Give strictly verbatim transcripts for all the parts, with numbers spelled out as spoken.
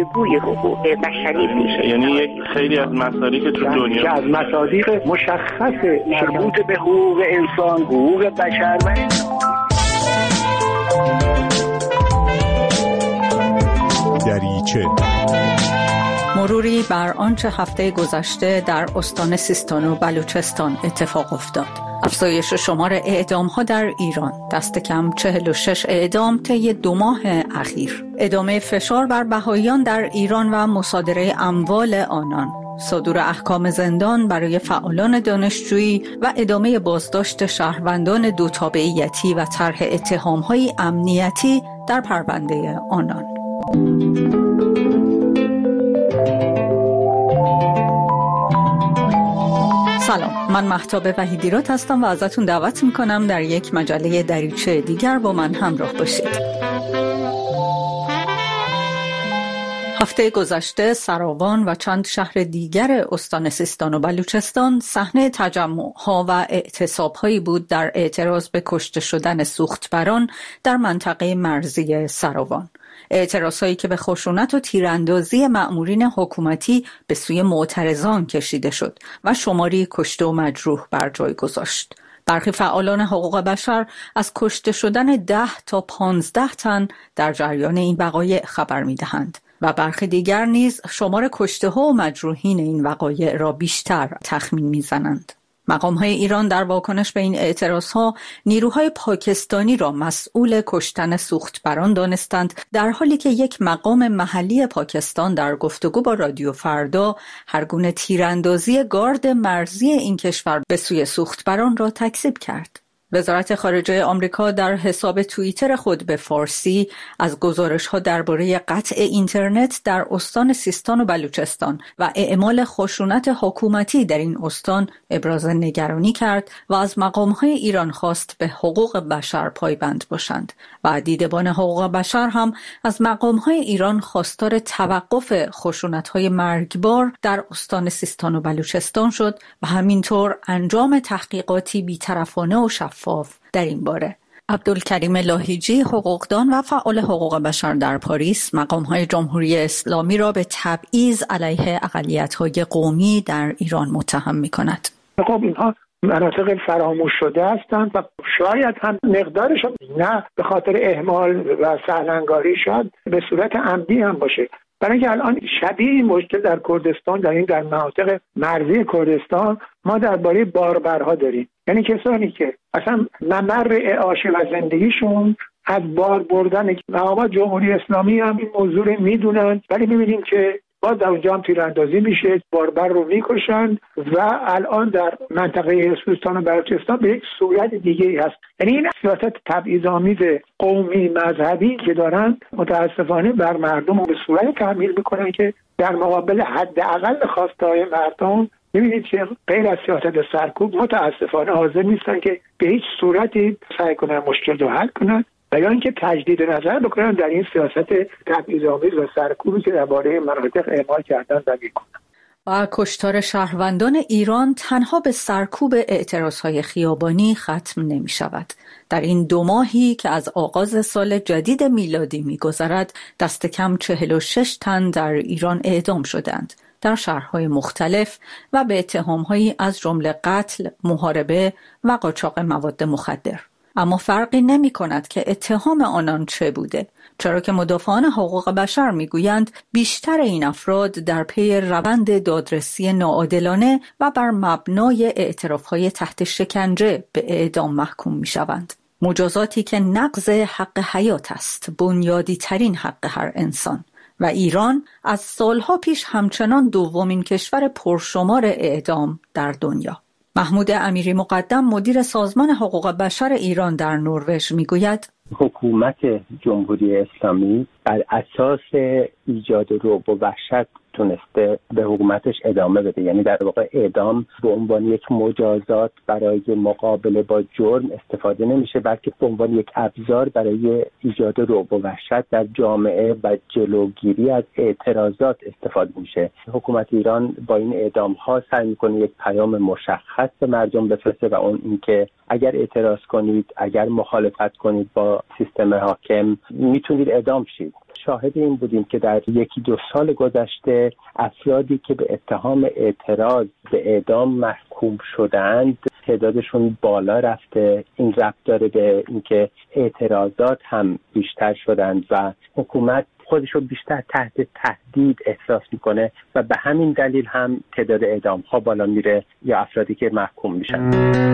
بازگوی حقوق بشری میشه. یعنی یک خیلی از مصادیق تو دنیا که از مصادیق مشخص مربوط به حقوق انسان، حقوق بشر و انسان. دریچه مروری بر آنچه هفته گذشته در استان سیستان و بلوچستان اتفاق افتاد. افزایش شمار اعدام‌ها در ایران، دست کم چهل و شش اعدام طی دو ماه اخیر. ادامه فشار بر بهائیان در ایران و مصادره اموال آنان. صدور احکام زندان برای فعالان دانشجویی و ادامه بازداشت شهروندان دو تابعیتی و طرح اتهام‌های امنیتی در پرونده آنان. سلام، من مهتاب وحیدیراد هستم و ازتون دعوت میکنم در یک مجله دریچه دیگر با من همراه باشید. هفته گذشته سراوان و چند شهر دیگر استان سیستان و بلوچستان صحنه تجمع‌ها و اعتصاب‌هایی بود در اعتراض به کشته شدن سوختبران در منطقه مرزی سراوان. اعتراضهایی که به خشونت و تیراندازی مأمورین حکومتی به سوی معترضان کشیده شد و شماری کشته و مجروح بر جای گذاشت. برخی فعالان حقوق بشر از کشته شدن ده تا پانزده تن در جریان این وقایع خبر می‌دهند و برخی دیگر نیز شمار کشته ها و مجروحین این وقایع را بیشتر تخمین می‌زنند. مقام‌های ایران در واکنش به این اعتراض‌ها نیروهای پاکستانی را مسئول کشتن سوختبران دانستند، در حالی که یک مقام محلی پاکستان در گفتگو با رادیو فردا هر گونه تیراندازی گارد مرزی این کشور به سوی سوختبران را تکذیب کرد. وزارت خارجه آمریکا در حساب توییتر خود به فارسی از گزارش‌ها درباره قطع اینترنت در استان سیستان و بلوچستان و اعمال خشونت حکومتی در این استان ابراز نگرانی کرد و از مقام‌های ایران خواست به حقوق بشر پایبند باشند و دیدبان حقوق بشر هم از مقام‌های ایران خواستار توقف خشونت‌های مرگبار در استان سیستان و بلوچستان شد و همینطور انجام تحقیقاتی بی‌طرفانه و شفاف در این باره. عبدالکریم لاهیجی، حقوقدان و فعال حقوق بشر در پاریس، مقام‌های جمهوری اسلامی را به تبعیض علیه اقلیت‌های قومی در ایران متهم می‌کند. خب اینها مناطق فراموش شده هستند و شاید هم مقدارشون نه به خاطر اهمال و سهلنگاری شاید به صورت عمدی هم باشه. برای اینکه الان شبیه این مشکل در کردستان، در این در مناطق مرزی کردستان ما درباره باربرها داریم، یعنی کسانی که اصلا ممر اعاشه و زندگیشون از بار بردن. مقامات جمهوری اسلامی هم این موضوع رو میدونن، ولی میبینیم که باز در اونجا هم تیراندازی میشه، باربر رو میکشن و الان در منطقه سیستان و بلوچستان به یک صورت دیگه هست. یعنی این سیاست تبعیض‌آمیز قومی مذهبی که دارن متاسفانه بر مردم به صورت تحمیل میکنن که در مقابل حداقل خواسته‌های مردم می‌بینید که غیر از سیاست سرکوب متاسفانه حاضر نیستن که به هیچ صورتی سعی کنن مشکل رو حل کنن و یا اینکه تجدید نظر بکنن در این سیاست تبعیض‌آمیز و سرکوبی که درباره مناطق اعمال کردن و میکنن. و کشتار شهروندان ایران تنها به سرکوب اعتراضهای خیابانی ختم نمی شود. در این دو ماهی که از آغاز سال جدید میلادی می گذرد، دست کم چهل و شش تن در ایران اعدام شدند در شهرهای مختلف و به اتهامهایی از جمله قتل، محاربه و قاچاق مواد مخدر. اما فرقی نمی کند که اتهام آنان چه بوده، چرا که مدافعان حقوق بشر می گویند بیشتر این افراد در پی روند دادرسی ناعادلانه و بر مبنای اعترافهای تحت شکنجه به اعدام محکوم می شوند. مجازاتی که نقض حق حیات است، بنیادی ترین حق هر انسان. و ایران از سالها پیش همچنان دومین کشور پرشمار اعدام در دنیا. محمود امیری مقدم، مدیر سازمان حقوق بشر ایران در نروژ، میگوید حکومت جمهوری اسلامی بر اساس ایجاد رعب و وحشت تونسته به حکومتش ادامه بده، یعنی در واقع اعدام به عنوان یک مجازات برای مقابله با جرم استفاده نمیشه، بلکه به عنوان یک ابزار برای ایجاد رعب و وحشت در جامعه و جلوگیری از اعتراضات استفاده میشه. حکومت ایران با این اعدام ها سعی میکنه یک پیام مشخص به مردم بفرسته و اون اینکه اگر اعتراض کنید، اگر مخالفت کنید با سیستم حاکم، میتونید اعدام شید. شاهد این بودیم که در یکی دو سال گذشته افرادی که به اتهام اعتراض به اعدام محکوم شدند تعدادشون بالا رفته. این ربط داره به اینکه اعتراضات هم بیشتر شدند و حکومت خودش رو بیشتر تحت تهدید احساس میکنه و به همین دلیل هم تعداد اعدام ها بالا میره یا افرادی که محکوم میشن.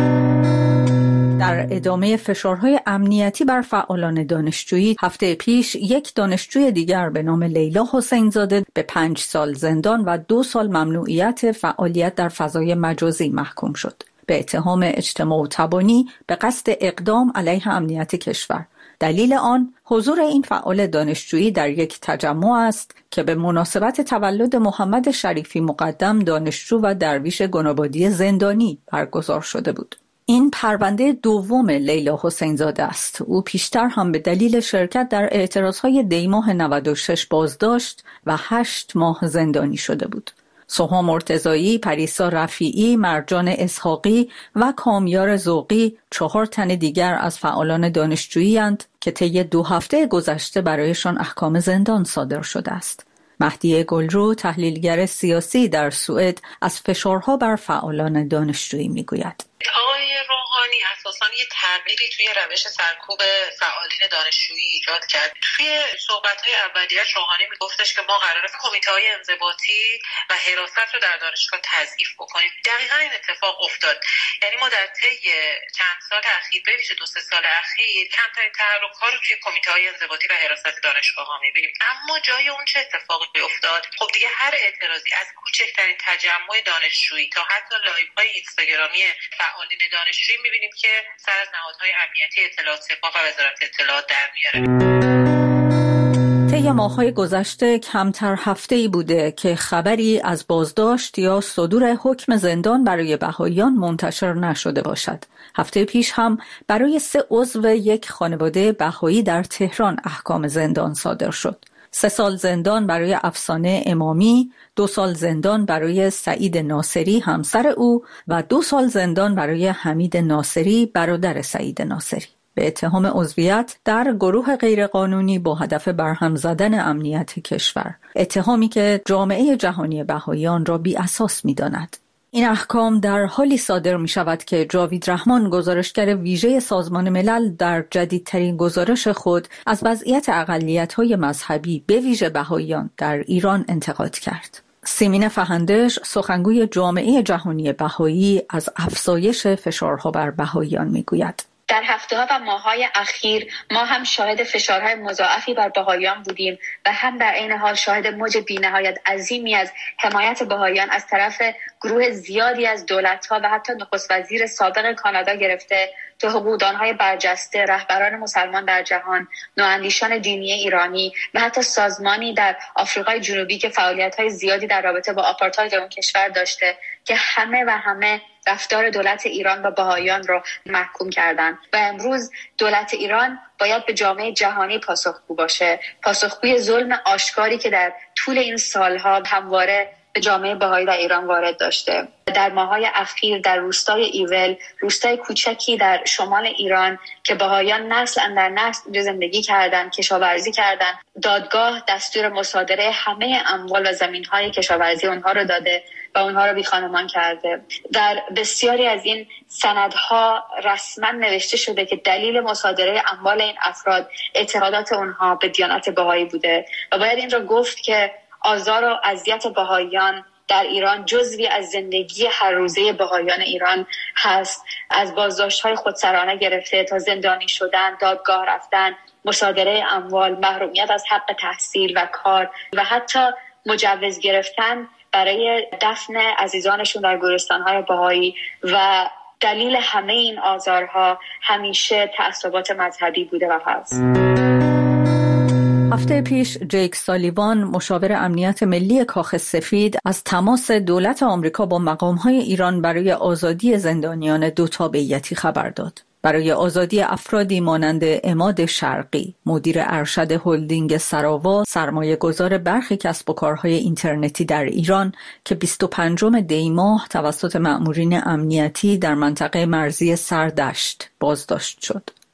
در ادامه فشارهای امنیتی بر فعالان دانشجویی، هفته پیش یک دانشجوی دیگر به نام لیلا حسین زاده به پنج سال زندان و دو سال ممنوعیت فعالیت در فضای مجازی محکوم شد به اتهام اجتماع و تبانی به قصد اقدام علیه امنیت کشور. دلیل آن حضور این فعال دانشجویی در یک تجمع است که به مناسبت تولد محمد شریفی مقدم دانشجو و درویش گنابادی زندانی برگزار شده بود. این پرونده دوم لیلا حسین زاده است. او پیشتر هم به دلیل شرکت در اعتراضهای دی ماه نود و شش بازداشت و هشت ماه زندانی شده بود. سوها مرتضایی، پریسا رفیعی، مرجان اسحاقی و کامیار ذوقی چهار تن دیگر از فعالان دانشجویی اند که طی دو هفته گذشته برایشان احکام زندان صادر شده است. مهدی گلرو، تحلیلگر سیاسی در سوئد، از فشارها بر فعالان دانشجویی میگوید. آقای روحانی اساساً یه تغییری توی روش سرکوب فعالین دانشجویی ایجاد کرد. توی صحبت‌های اولیه‌اش روحانی میگفتش که ما قراره کمیته‌های انضباطی و حراست رو در دانشگاه تضعیف بکنیم. دقیقاً این اتفاق افتاد. یعنی ما در طی چند سال اخیر، به ویژه دو سه سال اخیر، کمترین تحرک‌ها رو توی کمیته‌های انضباطی و حراست دانشگاه‌ها می‌بینیم. اما جای اون چه اتفاقی افتاد؟ خب دیگه هر اعتراضی از کوچکترین تجمع دانشجویی تا حتی لایوهای اینستاگرامی فعالین دانشجویی می‌بینیم که سر از نهادهای امنیتی اطلاعات سپاه و وزارت اطلاعات در میاره. طی ماه‌های گذشته کمتر هفته‌ای بوده که خبری از بازداشت یا صدور حکم زندان برای بهائیان منتشر نشده باشد. هفته پیش هم برای سه عضو یک خانواده بهایی در تهران احکام زندان صادر شد. سه سال زندان برای افسانه امامی، دو سال زندان برای سعید ناصری همسر او و دو سال زندان برای حمید ناصری برادر سعید ناصری به اتهام عضویت در گروه غیرقانونی با هدف برهم زدن امنیت کشور، اتهامی که جامعه جهانی بهائیان را بی اساس می داند. این احکام در حالی صادر می شود که جاوید رحمان، گزارشگر ویژه سازمان ملل، در جدیدترین گزارش خود از وضعیت اقلیت‌های مذهبی به ویژه بهائیان در ایران انتقاد کرد. سیمین فهندش، سخنگوی جامعه جهانی بهایی، از افزایش فشارها بر بهائیان می گوید. در هفته‌ها و ماه‌های اخیر ما هم شاهد فشارهای مضاعفی بر بهائیان بودیم و هم در عین حال شاهد موج بی‌نهایت عظیمی از حمایت بهائیان از طرف گروه زیادی از دولت‌ها و حتی نخست وزیر سابق کانادا گرفته تا حقوقدان‌های برجسته، رهبران مسلمان در جهان، نواندیشان دینی ایرانی و حتی سازمانی در آفریقای جنوبی که فعالیت‌های زیادی در رابطه با آپارتاید اون کشور داشته که همه و همه رفتار دولت ایران و بهائیان رو محکوم کردن و امروز دولت ایران باید به جامعه جهانی پاسخگو باشه، پاسخگوی ظلم آشکاری که در طول این سالها همواره به جامعه بهایی در ایران وارد داشته. در ماه‌های اخیر در روستای ایول، روستای کوچکی در شمال ایران که بهائیان نسل اندر نسل اونجا زندگی کردن، کشاورزی کردن، دادگاه دستور مصادره همه اموال و زمین‌های کشاورزی اونها رو داده و اونها رو بیخانمان کرده. در بسیاری از این سندها رسما نوشته شده که دلیل مصادره اموال این افراد اعتقادات اونها به دیانت بهایی بوده و باید این رو گفت که آزار و اذیت بهائیان در ایران جزوی از زندگی هر روزه بهائیان ایران هست. از بازداشت‌های خودسرانه گرفته تا زندانی شدن، دادگاه رفتن، مصادره اموال، محرومیت از حق تحصیل و کار و حتی مجوز گرفتن برای دفن عزیزانشون در گورستان‌های بهایی و دلیل همه این آزارها همیشه تعصبات مذهبی بوده و هست. هفته پیش جیک سالیوان، مشاور امنیت ملی کاخ سفید، از تماس دولت آمریکا با مقام‌های ایران برای آزادی زندانیان دوتابعیتی خبر داد. برای آزادی افرادی مانند عماد شرقی، مدیر ارشد هلدینگ سراوا، سرمایه گذار برخی کسب و کارهای اینترنتی در ایران که بیست و پنجم دی ماه توسط مأمورین امنیتی در منطقه مرزی سردشت بازداشت شد.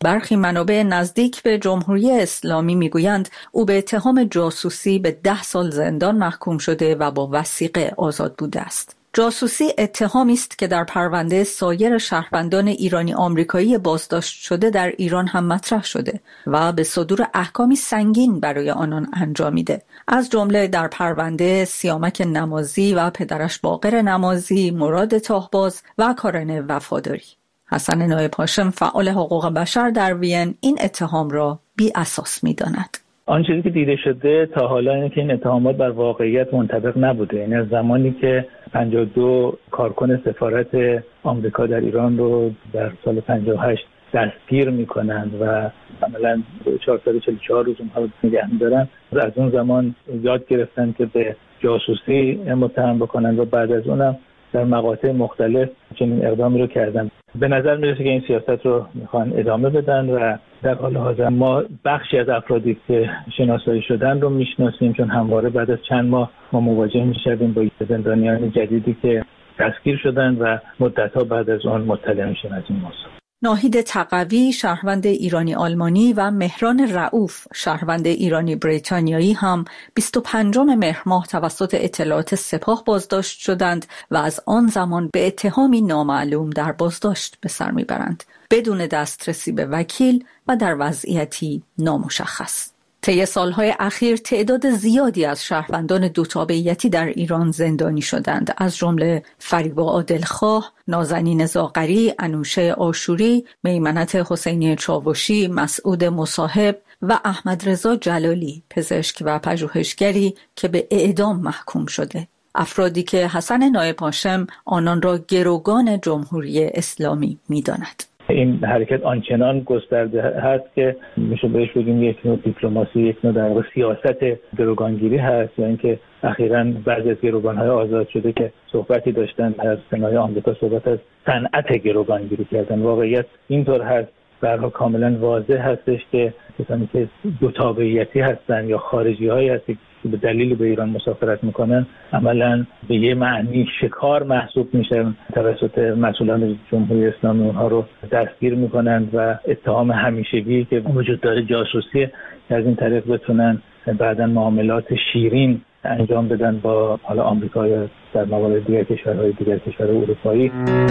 برخی منابع نزدیک به جمهوری اسلامی میگویند او به اتهام جاسوسی به ده سال زندان محکوم شده و با وثیقه آزاد بوده است. جاسوسی اتهامی است که در پرونده سایر شهروندان ایرانی آمریکایی بازداشت شده در ایران هم مطرح شده و به صدور احکامی سنگین برای آنان انجامیده. از جمله در پرونده سیامک نمازی و پدرش باقر نمازی، مراد تاهباز و کارن وفاداری. حسن نایب هاشم، فعال حقوق بشر در وین، این اتهام را بی اساس می‌داند. آن چیزی که دیده شده تا حالا اینه که این اتهامات بر واقعیت منطبق نبوده. یعنی از زمانی که پنجاه و دو کارکن سفارت آمریکا در ایران رو در سال پنجاه و هشت دستگیر میکنند و عملاً چهارصد و چهل و چهار روز اونها رو نگه می‌دارن، از اون زمان یاد گرفتن که به جاسوسی متهم بکنند و بعد از اونم در مقاطع مختلف چنین اقدامی رو کردن. به نظر میرسه که این سیاست رو میخوان ادامه بدن و در حال حاضر ما بخشی از افرادی که شناسایی شدن رو میشناسیم، چون همواره بعد از چند ماه ما مواجه میشدیم با زندانیان جدیدی که دستگیر شدن و مدت‌ها بعد از اون مطلع میشن از این موضوع. ناهید تقوی، شهروند ایرانی آلمانی، و مهران رؤوف، شهروند ایرانی بریتانیایی هم بیست و پنجم مهر ماه توسط اطلاعات سپاه بازداشت شدند و از آن زمان به اتهامی نامعلوم در بازداشت به سر میبرند، بدون دسترسی به وکیل و در وضعیتی نامشخص. طی سالهای اخیر تعداد زیادی از شهروندان دوتابعیتی در ایران زندانی شدند، از جمله فریبا عادلخواه، نازنین زاغری، انوشه آشوری، میمنت حسینی چاوشی، مسعود مصاحب و احمد رضا جلالی، پزشک و پژوهشگری که به اعدام محکوم شده. افرادی که حسن نایب هاشم آنان را گروگان جمهوری اسلامی می‌داند. این حرکت آنچنان گسترده هست که میشه بهش بگیم یک نوع دیپلماسی، یک نوع در واقع سیاست گروگانگیری هست، یا اینکه اخیراً بعضی از گروگان‌های آزاد شده که صحبتی داشتن از سنای آمریکا صحبت از صنعت گروگانگیری کردن. واقعیت اینطور هست، برها کاملا واضح هستش که کسانی که دو تابعیتی هستن یا خارجی‌هایی هستن که به دلیل به ایران مسافرت میکنن عملاً به یه معنی شکار محسوب میشن توسط مسئولان جمهوری اسلامی، اونها رو دستگیر میکنن و اتهام همیشگی که وجود داره جاسوسی، که از این طریق بتونن بعداً معاملات شیرین انجام بدن با حالا آمریکا یا در موارد دیگر کشورهای دیگر کشورهای اروپایی.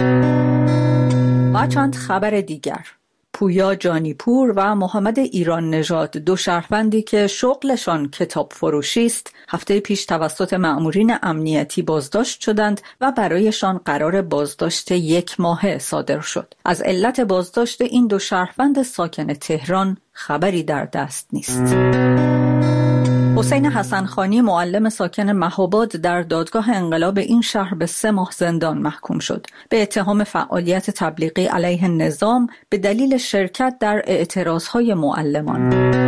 و چند خبر دیگر: پویا جانیپور و محمد ایران نژاد، دو شهروندی که شغلشان کتاب فروشی است، هفته پیش توسط مأمورین امنیتی بازداشت شدند و برایشان قرار بازداشت یک ماهه صادر شد. از علت بازداشت این دو شهروند ساکن تهران خبری در دست نیست. حسین حسنخانی، معلم ساکن مهاباد، در دادگاه انقلاب این شهر به سه ماه زندان محکوم شد به اتهام فعالیت تبلیغی علیه نظام به دلیل شرکت در اعتراضهای معلمان.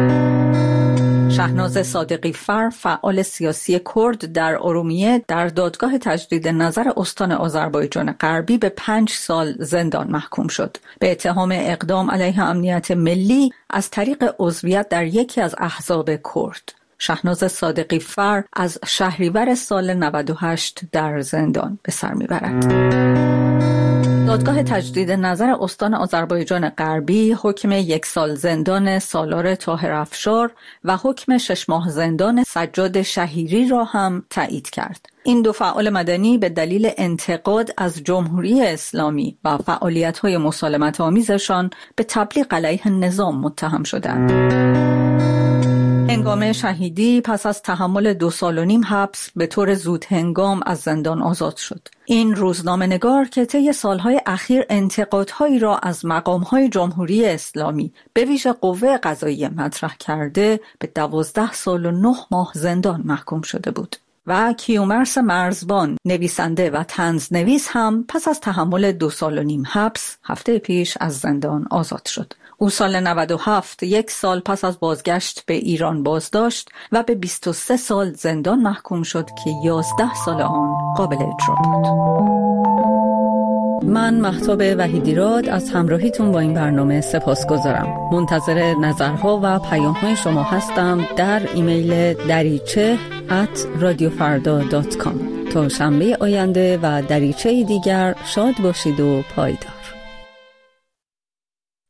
شهناز صادقی فر، فعال سیاسی کرد در ارومیه، در دادگاه تجدید نظر استان آذربایجان غربی به پنج سال زندان محکوم شد به اتهام اقدام علیه امنیت ملی از طریق عضویت در یکی از احزاب کرد. شهناز صادقی فر از شهریور سال نود و هشت در زندان به سر میبرد. دادگاه تجدید نظر استان آذربایجان غربی حکم یک سال زندان سالار طاهر افشار و حکم شش ماه زندان سجاد شهیری را هم تایید کرد. این دو فعال مدنی به دلیل انتقاد از جمهوری اسلامی و فعالیت‌های مسالمت آمیزشان به تبلیغ علیه نظام متهم شدند. هنگام شهیدی پس از تحمل دو سال و نیم حبس به طور زود هنگام از زندان آزاد شد. این روزنامه‌نگار که طی سالهای اخیر انتقادهایی را از مقام‌های جمهوری اسلامی به ویژه قوه قضاییه مطرح کرده، به دوازده سال و نه ماه زندان محکوم شده بود. و کیومرث مرزبان، نویسنده و طنزنویس، هم پس از تحمل دو سال و نیم حبس هفته پیش از زندان آزاد شد. او سال نود و هفت، یک سال پس از بازگشت به ایران بازداشت و به بیست و سه سال زندان محکوم شد که یازده سال آن قابل اجرا بود. من مهتاب وحیدیراد از همراهیتون با این برنامه سپاسگزارم. منتظر نظرها و پیام‌های شما هستم در ایمیل دریچه ات رادیو فردا دات کام. تا شنبه آینده و دریچه دیگر شاد باشید و پایدار.